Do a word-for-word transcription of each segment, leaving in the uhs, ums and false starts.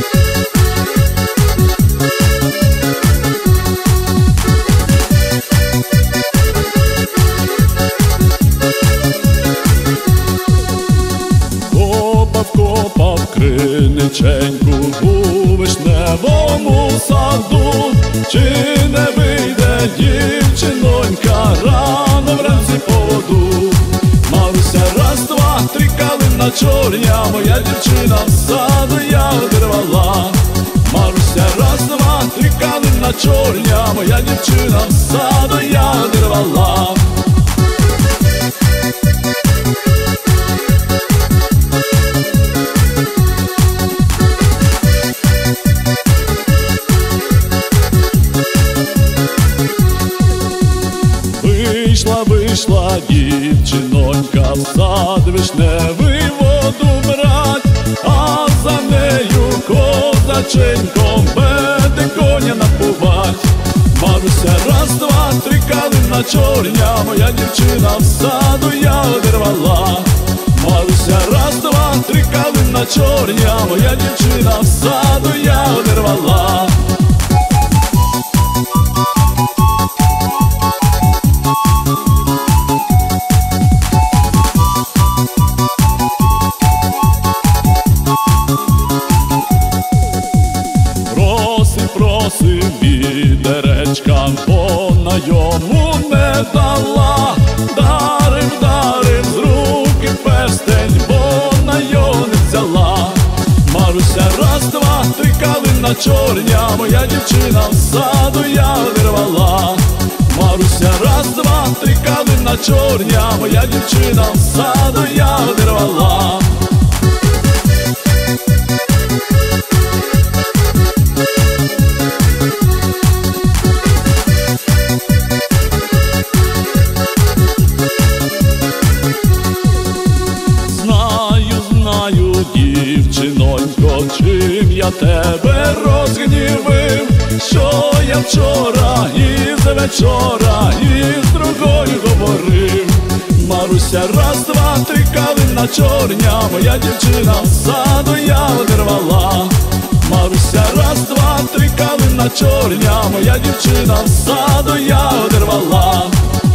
Криниченьку у вишневому саду, чи не вийде дівчинонька рано вранці по воду? Маруся, раз, два, три, калина чорня, моя дівчина в саду я одірвала. Маруся, раз, два, три, калина чорня, моя дівчина в саду я одірвала. Вийшла, вийшла дівчинонька в сад вишневий воду брать, а за нею козаченьком веде коня напувать. Маруся, раз, два, три, калина чорня, моя дівчина в саду я одірвала. Маруся, раз, два, три, калина чорня, моя дівчина в саду я одірвала. Просив відеречка, вона йому не дала. Дарив, дарив з руки перстень, вона його не взяла. Маруся, раз, два, три, калина чорня, моя дівчина в саду я одірвала. Маруся, раз, два, три, калина чорня, моя дівчина в саду я одірвала. Дівчинонько, чим я тебе розгнівив, що я вчора із вечора із другою говорив. Маруся, раз, два, три, калина чорня, моя дівчина в саду я одірвала. Маруся, раз, два, три, калина чорня, моя дівчина в саду я одірвала.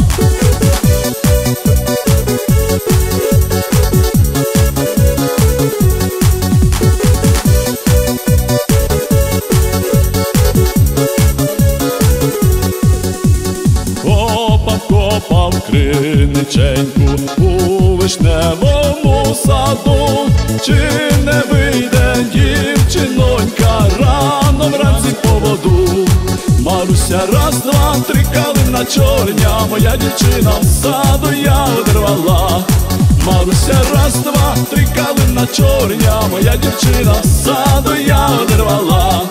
Копав криниченьку у вишневому саду, чи не вийде дівчинонька рано вранці по воду? Маруся, раз, два, три, калина чорня, моя дівчина в саду я одірвала. Маруся, раз, два, три, калина чорня, моя дівчина в саду я одірвала.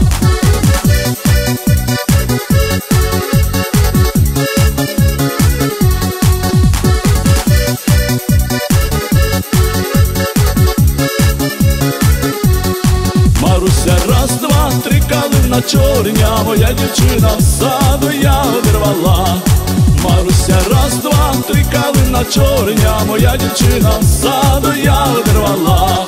Маруся, раз, два, три, калина чорня, моя дівчина в саду я одірвала. Маруся, раз, два, три, калина чорня, моя дівчина в саду я одірвала.